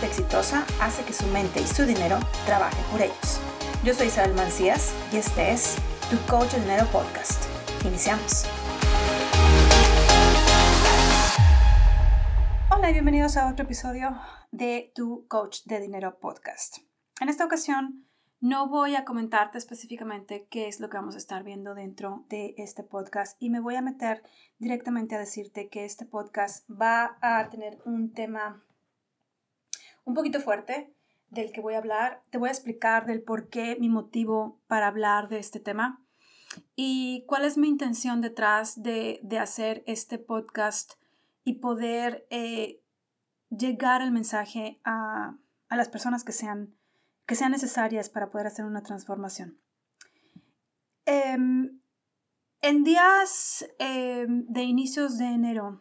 gente exitosa hace que su mente y su dinero trabajen por ellos. Yo soy Isabel Mancías y este es Tu Coach de Dinero Podcast. Iniciamos. Hola y bienvenidos a otro episodio de Tu Coach de Dinero Podcast. En esta ocasión no voy a comentarte específicamente qué es lo que vamos a estar viendo dentro de este podcast y me voy a meter directamente a decirte que este podcast va a tener un tema un poquito fuerte del que voy a hablar. Te voy a explicar del por qué, mi motivo para hablar de este tema y cuál es mi intención detrás de hacer este podcast y poder llegar el mensaje a las personas que sean necesarias para poder hacer una transformación. En días de inicios de enero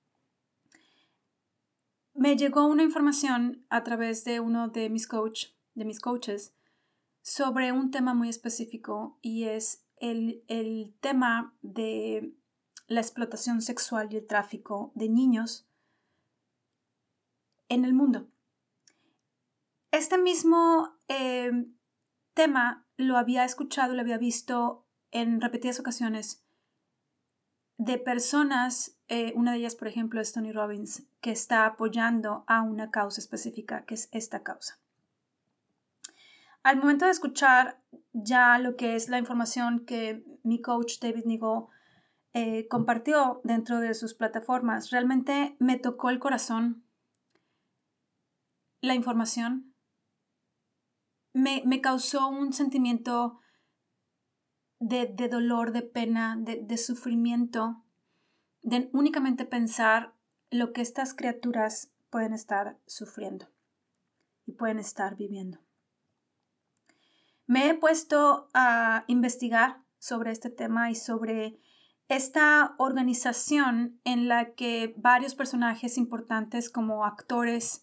me llegó una información a través de uno de mis coaches sobre un tema muy específico y es el tema de la explotación sexual y el tráfico de niños en el mundo. Este mismo tema lo había escuchado, lo había visto en repetidas ocasiones de personas, una de ellas, por ejemplo, es Tony Robbins, que está apoyando a una causa específica, que es esta causa. Al momento de escuchar ya lo que es la información que mi coach David Nigo compartió dentro de sus plataformas, realmente me tocó el corazón la información. Me causó un sentimiento de dolor, de pena, de sufrimiento, de únicamente pensar lo que estas criaturas pueden estar sufriendo y pueden estar viviendo. Me he puesto a investigar sobre este tema y sobre esta organización en la que varios personajes importantes como actores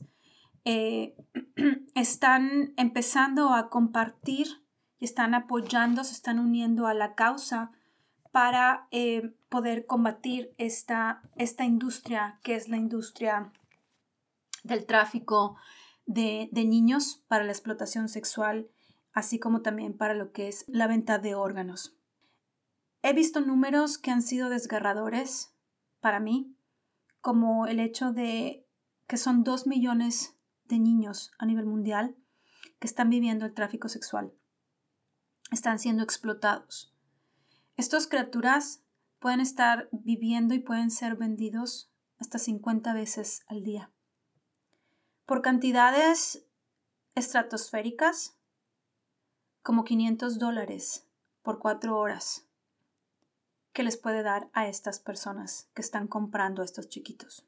están empezando a compartir y están apoyando, se están uniendo a la causa para poder combatir esta industria que es la industria del tráfico de niños para la explotación sexual, así como también para lo que es la venta de órganos. He visto números que han sido desgarradores para mí, como el hecho de que son 2 millones de niños a nivel mundial que están viviendo el tráfico sexual. Están siendo explotados. Estas criaturas pueden estar viviendo y pueden ser vendidos hasta 50 veces al día. Por cantidades estratosféricas, como $500 por 4 horas, que les puede dar a estas personas que están comprando a estos chiquitos.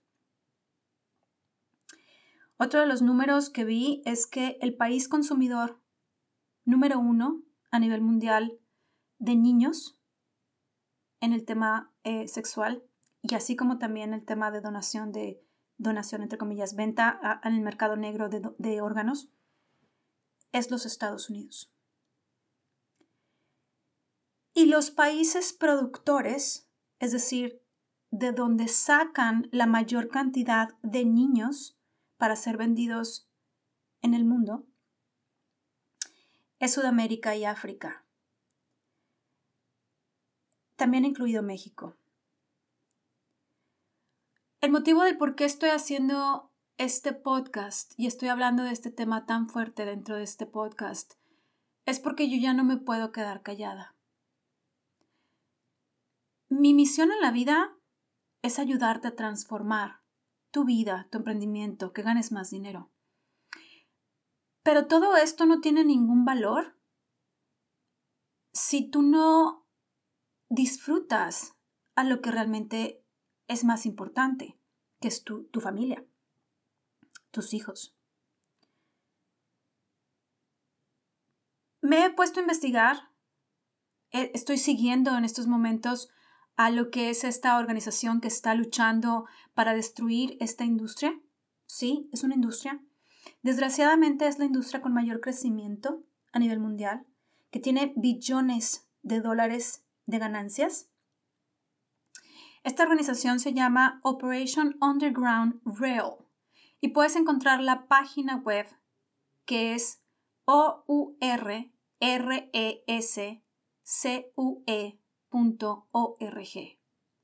Otro de los números que vi es que el país consumidor número 1 a nivel mundial de niños en el tema sexual y así como también el tema de donación entre comillas, venta en el mercado negro de órganos, es los Estados Unidos. Y los países productores, es decir, de donde sacan la mayor cantidad de niños para ser vendidos en el mundo, es Sudamérica y África, también incluido México. El motivo del por qué estoy haciendo este podcast y estoy hablando de este tema tan fuerte dentro de este podcast es porque yo ya no me puedo quedar callada. Mi misión en la vida es ayudarte a transformar tu vida, tu emprendimiento, que ganes más dinero. Pero todo esto no tiene ningún valor si tú no disfrutas a lo que realmente es más importante, que es tu familia, tus hijos. Me he puesto a investigar, estoy siguiendo en estos momentos a lo que es esta organización que está luchando para destruir esta industria. Sí, es una industria. Desgraciadamente es la industria con mayor crecimiento a nivel mundial, que tiene billones de dólares de ganancias. Esta organización se llama Operation Underground Rail Y puedes encontrar la página web que es OURRESCUE.org.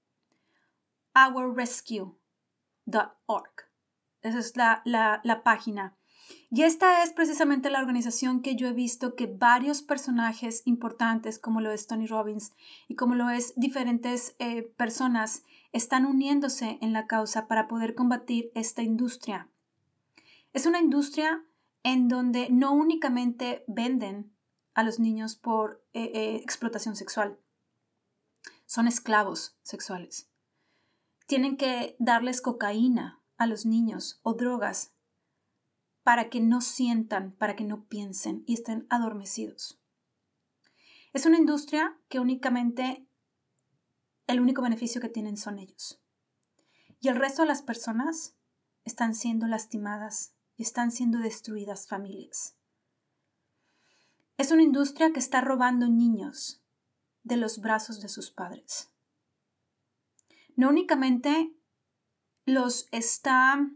OurRescue.org. Esa es la página. Y esta es precisamente la organización que yo he visto que varios personajes importantes, como lo es Tony Robbins y como lo es diferentes personas, están uniéndose en la causa para poder combatir esta industria. Es una industria en donde no únicamente venden a los niños por explotación sexual, son esclavos sexuales. Tienen que darles cocaína a los niños o drogas para que no sientan, para que no piensen y estén adormecidos. Es una industria que únicamente el único beneficio que tienen son ellos. Y el resto de las personas están siendo lastimadas y están siendo destruidas familias. Es una industria que está robando niños de los brazos de sus padres. No únicamente les están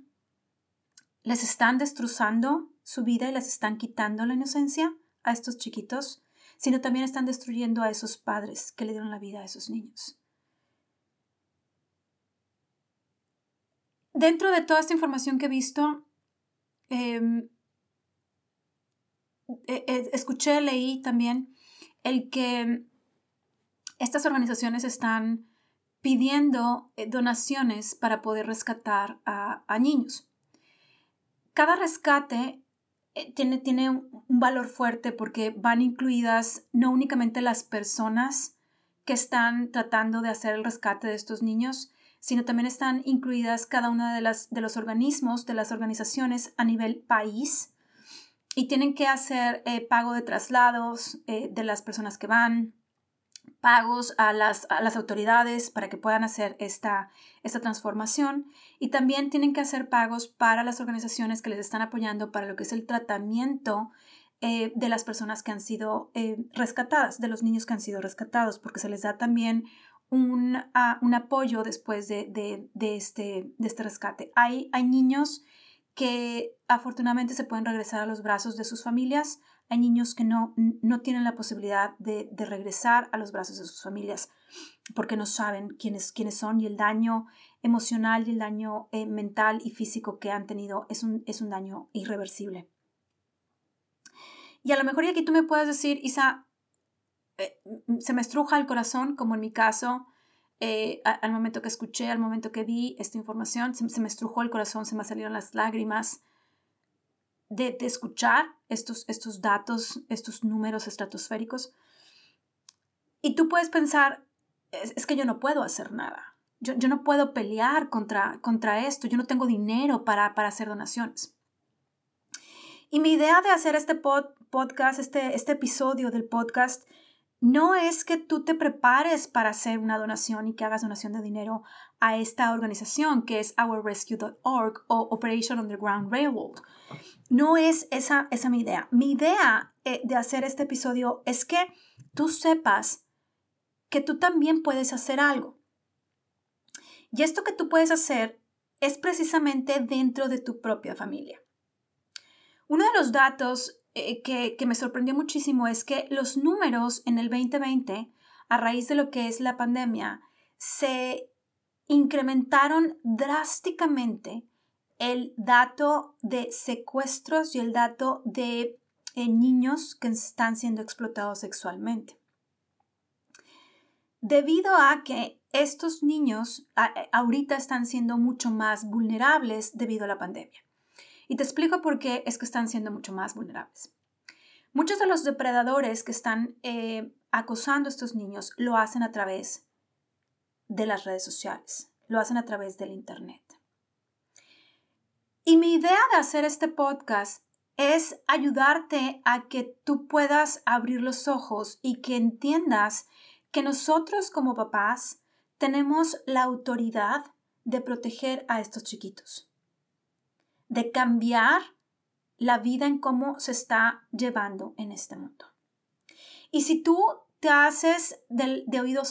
destrozando su vida y les están quitando la inocencia a estos chiquitos, sino también están destruyendo a esos padres que le dieron la vida a esos niños. Dentro de toda esta información que he visto, escuché, leí también el que estas organizaciones están pidiendo donaciones para poder rescatar a niños. Cada rescate tiene un valor fuerte porque van incluidas no únicamente las personas que están tratando de hacer el rescate de estos niños, sino también están incluidas cada una de los organismos, de las organizaciones a nivel país, y tienen que hacer pago de traslados de las personas que van, pagos a las autoridades para que puedan hacer esta transformación, y también tienen que hacer pagos para las organizaciones que les están apoyando para lo que es el tratamiento de las personas que han sido rescatadas, de los niños que han sido rescatados, porque se les da también un apoyo después de este rescate. Hay niños que afortunadamente se pueden regresar a los brazos de sus familias. Hay niños que no tienen la posibilidad de regresar a los brazos de sus familias porque no saben quiénes son, y el daño emocional y el daño mental y físico que han tenido es un daño irreversible. Y a lo mejor aquí tú me puedes decir, Isa, se me estruja el corazón, como en mi caso, al momento que escuché, al momento que vi esta información, se me estrujó el corazón, se me salieron las lágrimas de escuchar estos datos, estos números estratosféricos. Y tú puedes pensar, es que yo no puedo hacer nada. Yo no puedo pelear contra esto. Yo no tengo dinero para hacer donaciones. Y mi idea de hacer este podcast, este episodio del podcast, no es que tú te prepares para hacer una donación y que hagas donación de dinero a esta organización que es OurRescue.org o Operation Underground Railroad. No es esa mi idea. Mi idea de hacer este episodio es que tú sepas que tú también puedes hacer algo. Y esto que tú puedes hacer es precisamente dentro de tu propia familia. Uno de los datos que me sorprendió muchísimo es que los números en el 2020, a raíz de lo que es la pandemia, se incrementaron drásticamente el dato de secuestros y el dato de niños que están siendo explotados sexualmente. Debido a que estos niños ahorita están siendo mucho más vulnerables debido a la pandemia. Y te explico por qué es que están siendo mucho más vulnerables. Muchos de los depredadores que están acosando a estos niños lo hacen a través de las redes sociales, lo hacen a través del internet. Y mi idea de hacer este podcast es ayudarte a que tú puedas abrir los ojos y que entiendas que nosotros como papás tenemos la autoridad de proteger a estos chiquitos, de cambiar la vida en cómo se está llevando en este mundo. Y si tú te haces de oídos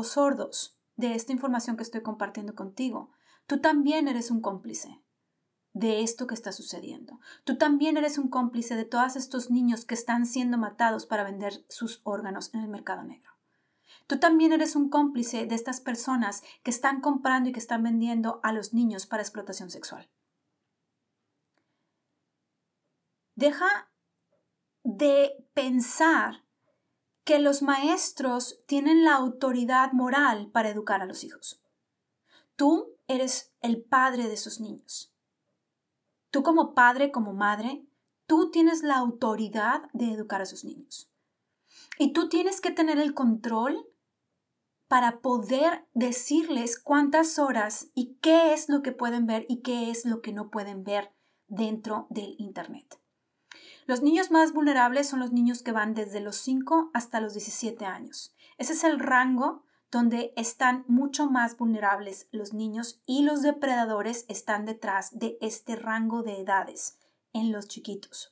sordos de esta información que estoy compartiendo contigo, tú también eres un cómplice de esto que está sucediendo. Tú también eres un cómplice de todos estos niños que están siendo matados para vender sus órganos en el mercado negro. Tú también eres un cómplice de estas personas que están comprando y que están vendiendo a los niños para explotación sexual. Deja de pensar que los maestros tienen la autoridad moral para educar a los hijos. Tú eres el padre de esos niños. Tú como padre, como madre, tú tienes la autoridad de educar a esos niños. Y tú tienes que tener el control para poder decirles cuántas horas y qué es lo que pueden ver y qué es lo que no pueden ver dentro del Internet. Los niños más vulnerables son los niños que van desde los 5 hasta los 17 años. Ese es el rango donde están mucho más vulnerables los niños y los depredadores están detrás de este rango de edades en los chiquitos.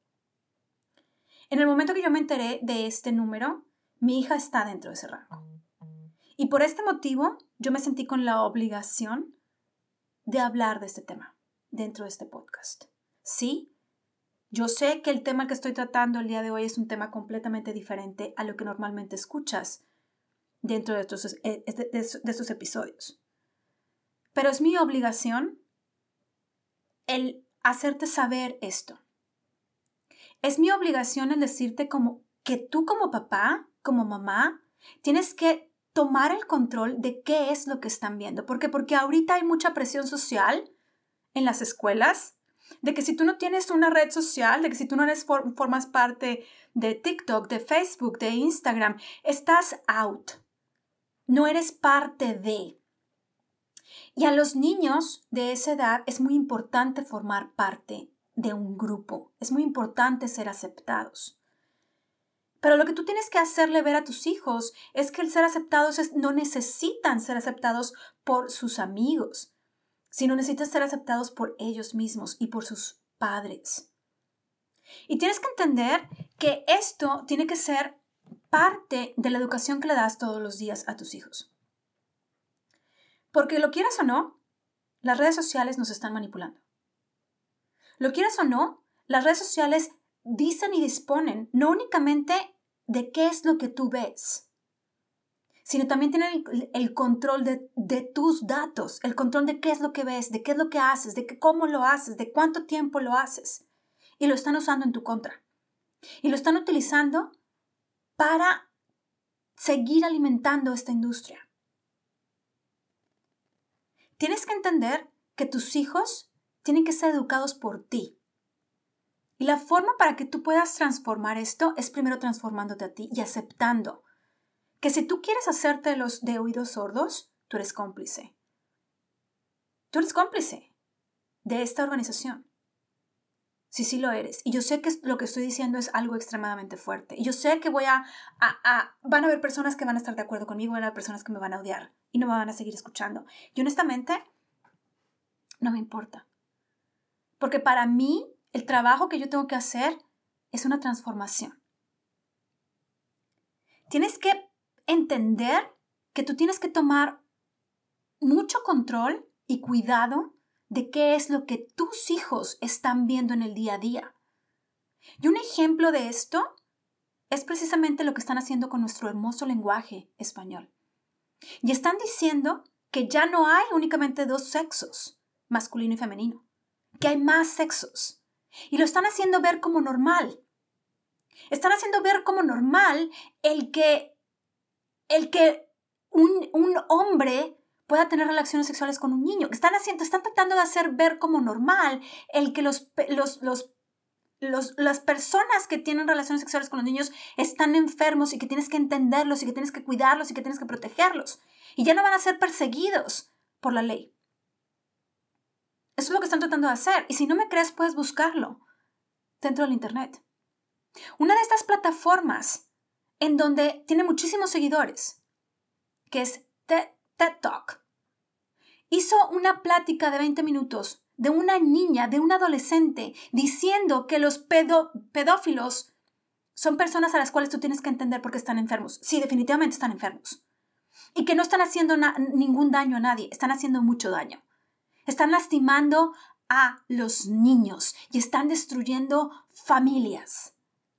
En el momento que yo me enteré de este número, mi hija está dentro de ese rango. Y por este motivo, yo me sentí con la obligación de hablar de este tema dentro de este podcast. Sí, yo sé que el tema que estoy tratando el día de hoy es un tema completamente diferente a lo que normalmente escuchas dentro de estos episodios. Pero es mi obligación el hacerte saber esto. Es mi obligación el decirte que tú como papá, como mamá, tienes que tomar el control de qué es lo que están viendo. ¿Por qué? Porque ahorita hay mucha presión social en las escuelas de que si tú no tienes una red social, de que si tú no formas parte de TikTok, de Facebook, de Instagram, estás out. No eres parte de. Y a los niños de esa edad es muy importante formar parte de un grupo. Es muy importante ser aceptados. Pero lo que tú tienes que hacerle ver a tus hijos es que el ser aceptados no necesitan ser aceptados por sus amigos, sino necesitan ser aceptados por ellos mismos y por sus padres. Y tienes que entender que esto tiene que ser parte de la educación que le das todos los días a tus hijos. Porque lo quieras o no, las redes sociales nos están manipulando. Lo quieras o no, las redes sociales dicen y disponen no únicamente de qué es lo que tú ves, sino también tienen el control de tus datos, el control de qué es lo que ves, de qué es lo que haces, de cómo lo haces, de cuánto tiempo lo haces. Y lo están usando en tu contra. Y lo están utilizando para seguir alimentando esta industria. Tienes que entender que tus hijos tienen que ser educados por ti. Y la forma para que tú puedas transformar esto es primero transformándote a ti y aceptando que si tú quieres hacerte los de oídos sordos, tú eres cómplice. Tú eres cómplice de esta organización. Sí lo eres. Y yo sé que lo que estoy diciendo es algo extremadamente fuerte. Y yo sé que van a haber personas que van a estar de acuerdo conmigo, van a haber personas que me van a odiar y no me van a seguir escuchando. Y honestamente, no me importa. Porque para mí, el trabajo que yo tengo que hacer es una transformación. Tienes que entender que tú tienes que tomar mucho control y cuidado de qué es lo que tus hijos están viendo en el día a día. Y un ejemplo de esto es precisamente lo que están haciendo con nuestro hermoso lenguaje español. Y están diciendo que ya no hay únicamente dos sexos, masculino y femenino, que hay más sexos. Y lo están haciendo ver como normal. Están haciendo ver como normal el que un hombre pueda tener relaciones sexuales con un niño. Están tratando de hacer ver como normal el que las personas que tienen relaciones sexuales con los niños están enfermos y que tienes que entenderlos y que tienes que cuidarlos y que tienes que protegerlos. Y ya no van a ser perseguidos por la ley. Eso es lo que están tratando de hacer. Y si no me crees, puedes buscarlo dentro del Internet. Una de estas plataformas en donde tiene muchísimos seguidores, que es TED Talk, hizo una plática de 20 minutos de una niña, de un adolescente, diciendo que los pedófilos son personas a las cuales tú tienes que entender porque están enfermos. Sí, definitivamente están enfermos. Y que no están haciendo ningún daño a nadie, están haciendo mucho daño. Están lastimando a los niños y están destruyendo familias.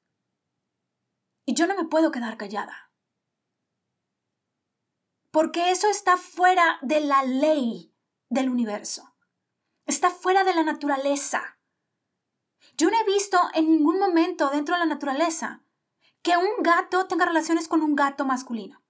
Y yo no me puedo quedar callada. Porque eso está fuera de la ley del universo. Está fuera de la naturaleza. Yo no he visto en ningún momento dentro de la naturaleza que un gato tenga relaciones con un gato masculino.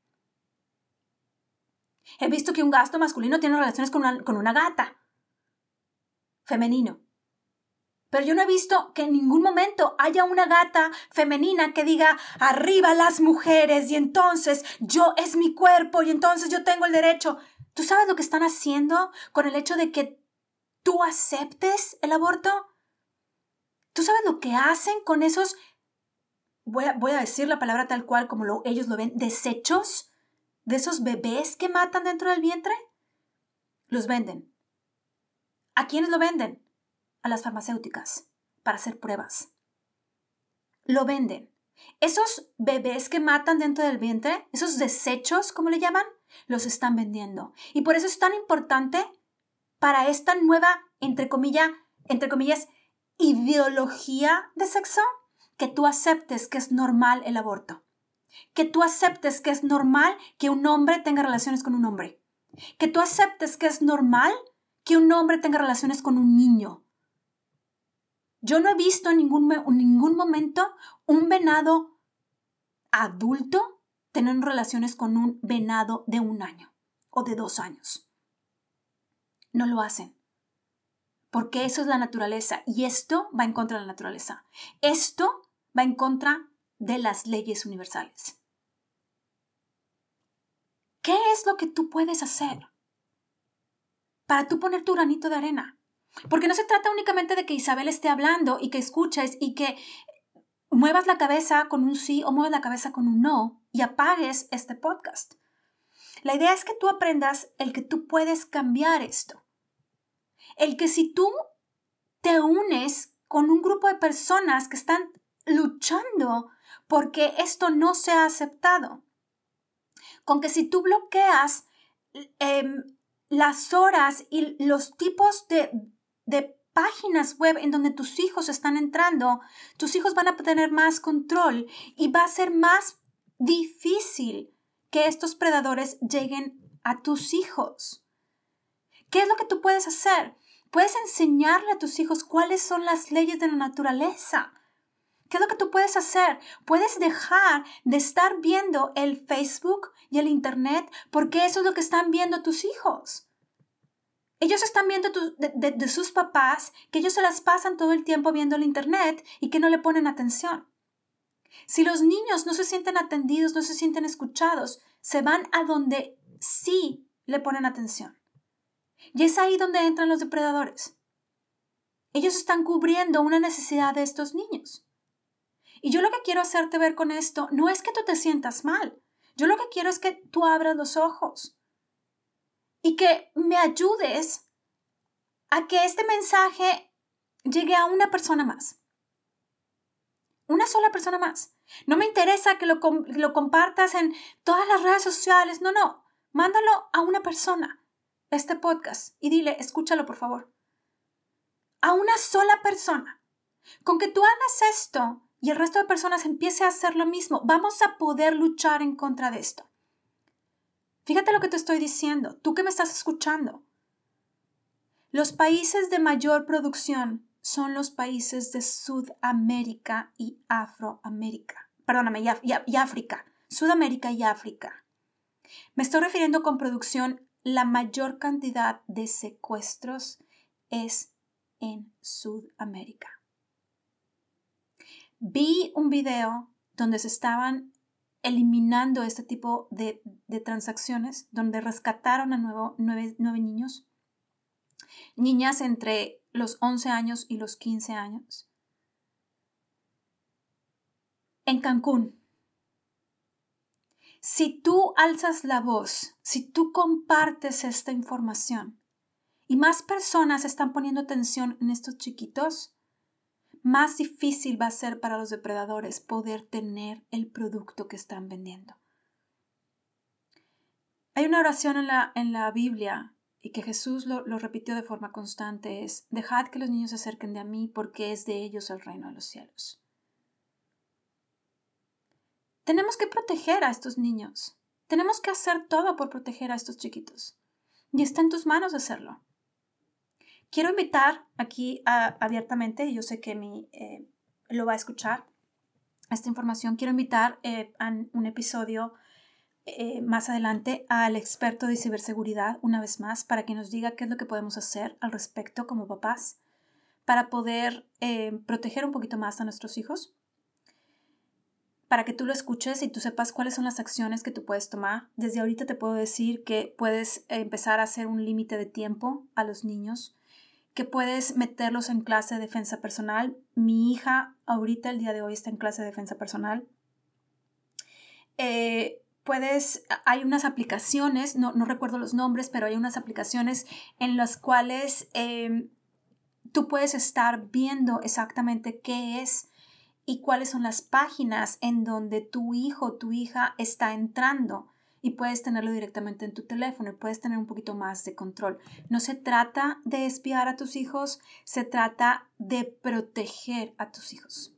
He visto que un gato masculino tiene relaciones con una gata femenino. Pero yo no he visto que en ningún momento haya una gata femenina que diga arriba las mujeres y entonces yo es mi cuerpo y entonces yo tengo el derecho. ¿Tú sabes lo que están haciendo con el hecho de que tú aceptes el aborto? ¿Tú sabes lo que hacen con esos, voy a decir la palabra tal cual como ellos lo ven, desechos de esos bebés que matan dentro del vientre? Los venden. ¿A quiénes lo venden? A las farmacéuticas para hacer pruebas. Lo venden. Esos bebés que matan dentro del vientre, esos desechos, como le llaman, los están vendiendo. Y por eso es tan importante para esta nueva, entre comillas, ideología de sexo, que tú aceptes que es normal el aborto. Que tú aceptes que es normal que un hombre tenga relaciones con un hombre. Que tú aceptes que es normal que un hombre tenga relaciones con un niño. Yo no he visto en ningún momento un venado adulto tener relaciones con un venado de 1 año o de 2 años. No lo hacen. Porque eso es la naturaleza y esto va en contra de la naturaleza. Esto va en contra de las leyes universales. ¿Qué es lo que tú puedes hacer para tú poner tu granito de arena? Porque no se trata únicamente de que Isabel esté hablando y que escuches y que muevas la cabeza con un sí o muevas la cabeza con un no y apagues este podcast. La idea es que tú aprendas el que tú puedes cambiar esto. El que si tú te unes con un grupo de personas que están luchando porque esto no sea aceptado, con que si tú bloqueas las horas y los tipos de páginas web en donde tus hijos están entrando, tus hijos van a tener más control y va a ser más difícil que estos predadores lleguen a tus hijos. ¿Qué es lo que tú puedes hacer? Puedes enseñarle a tus hijos cuáles son las leyes de la naturaleza. ¿Qué es lo que tú puedes hacer? Puedes dejar de estar viendo el Facebook y el Internet porque eso es lo que están viendo tus hijos. Ellos están viendo de sus papás que ellos se las pasan todo el tiempo viendo el Internet y que no le ponen atención. Si los niños no se sienten atendidos, no se sienten escuchados, se van a donde sí le ponen atención. Y es ahí donde entran los depredadores. Ellos están cubriendo una necesidad de estos niños. Y yo lo que quiero hacerte ver con esto no es que tú te sientas mal. Yo lo que quiero es que tú abras los ojos y que me ayudes a que este mensaje llegue a una persona más. Una sola persona más. No me interesa que lo compartas en todas las redes sociales. No. Mándalo a una persona, este podcast, y dile, escúchalo por favor. A una sola persona. Con que tú hagas esto y el resto de personas empiece a hacer lo mismo, vamos a poder luchar en contra de esto. Fíjate lo que te estoy diciendo, tú que me estás escuchando. Los países de mayor producción son los países de Sudamérica y Afroamérica. Perdóname, y África. Sudamérica y África. Me estoy refiriendo con producción, la mayor cantidad de secuestros es en Sudamérica. Vi un video donde se estaban eliminando este tipo de transacciones, donde rescataron a 9 niños, niñas entre los 11 años y los 15 años, en Cancún. Si tú alzas la voz, si tú compartes esta información y más personas están poniendo atención en estos chiquitos, más difícil va a ser para los depredadores poder tener el producto que están vendiendo. Hay una oración en la Biblia y que Jesús lo repitió de forma constante es: dejad que los niños se acerquen de mí, porque es de ellos el reino de los cielos. Tenemos que proteger a estos niños. Tenemos que hacer todo por proteger a estos chiquitos. Y está en tus manos hacerlo. Quiero invitar aquí abiertamente, y yo sé que lo va a escuchar esta información, quiero invitar a un episodio más adelante al experto de ciberseguridad una vez más para que nos diga qué es lo que podemos hacer al respecto como papás para poder proteger un poquito más a nuestros hijos, para que tú lo escuches y tú sepas cuáles son las acciones que tú puedes tomar. Desde ahorita te puedo decir que puedes empezar a hacer un límite de tiempo a los niños, que puedes meterlos en clase de defensa personal. Mi hija ahorita, el día de hoy, está en clase de defensa personal. Hay unas aplicaciones, no recuerdo los nombres, pero hay unas aplicaciones en las cuales tú puedes estar viendo exactamente qué es y cuáles son las páginas en donde tu hijo o tu hija está entrando, y puedes tenerlo directamente en tu teléfono y puedes tener un poquito más de control. No se trata de espiar a tus hijos, se trata de proteger a tus hijos.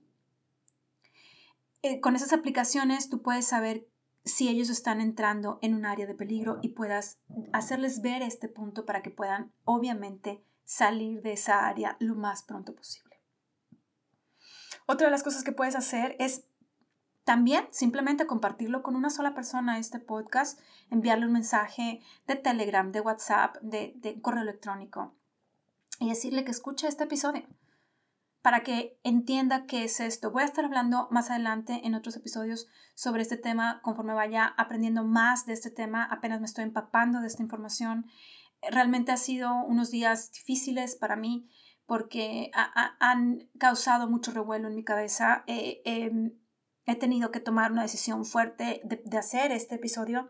Con esas aplicaciones tú puedes saber si ellos están entrando en un área de peligro y puedas hacerles ver este punto para que puedan, obviamente, salir de esa área lo más pronto posible. Otra de las cosas que puedes hacer es también simplemente compartirlo con una sola persona, este podcast, enviarle un mensaje de Telegram, de WhatsApp, de correo electrónico y decirle que escuche este episodio para que entienda qué es esto. Voy a estar hablando más adelante en otros episodios sobre este tema conforme vaya aprendiendo más de este tema. Apenas me estoy empapando de esta información. Realmente ha sido unos días difíciles para mí porque han causado mucho revuelo en mi cabeza. He tenido que tomar una decisión fuerte de hacer este episodio,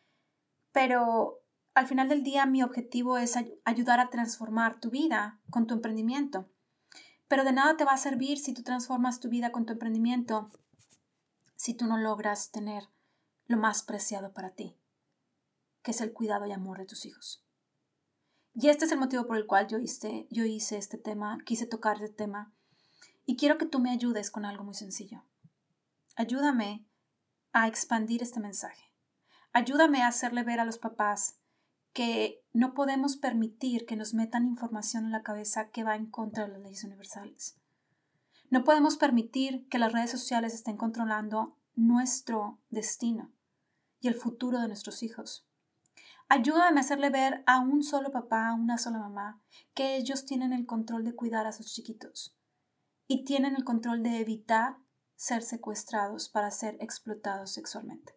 pero al final del día mi objetivo es ayudar a transformar tu vida con tu emprendimiento. Pero de nada te va a servir si tú transformas tu vida con tu emprendimiento si tú no logras tener lo más preciado para ti, que es el cuidado y amor de tus hijos. Y este es el motivo por el cual yo hice este tema, quise tocar este tema, y quiero que tú me ayudes con algo muy sencillo. Ayúdame a expandir este mensaje. Ayúdame a hacerle ver a los papás que no podemos permitir que nos metan información en la cabeza que va en contra de las leyes universales. No podemos permitir que las redes sociales estén controlando nuestro destino y el futuro de nuestros hijos. Ayúdame a hacerle ver a un solo papá, a una sola mamá, que ellos tienen el control de cuidar a sus chiquitos y tienen el control de evitar ser secuestrados para ser explotados sexualmente.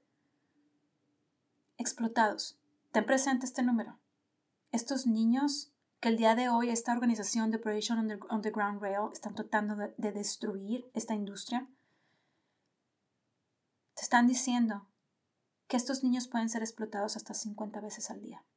Explotados. Ten presente este número. Estos niños que el día de hoy esta organización de Operation Underground Rail están tratando de destruir esta industria, te están diciendo que estos niños pueden ser explotados hasta 50 veces al día.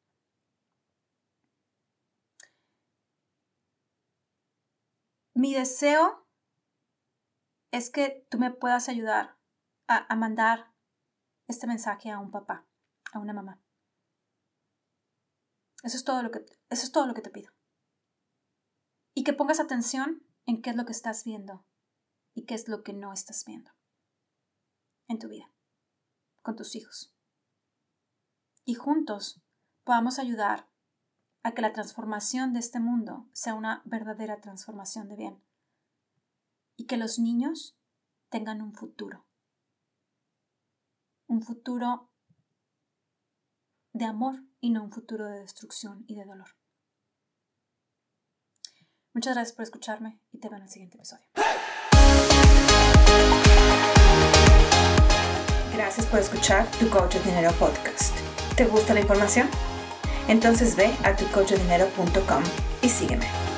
Mi deseo es que tú me puedas ayudar a mandar este mensaje a un papá, a una mamá. Eso es todo lo que te pido. Y que pongas atención en qué es lo que estás viendo y qué es lo que no estás viendo en tu vida, con tus hijos. Y juntos podamos ayudar a que la transformación de este mundo sea una verdadera transformación de bien. Y que los niños tengan un futuro de amor y no un futuro de destrucción y de dolor. Muchas gracias por escucharme y te veo en el siguiente episodio. Gracias por escuchar Tu Coach de Dinero Podcast. ¿Te gusta la información? Entonces ve a tucoachdedinero.com y sígueme.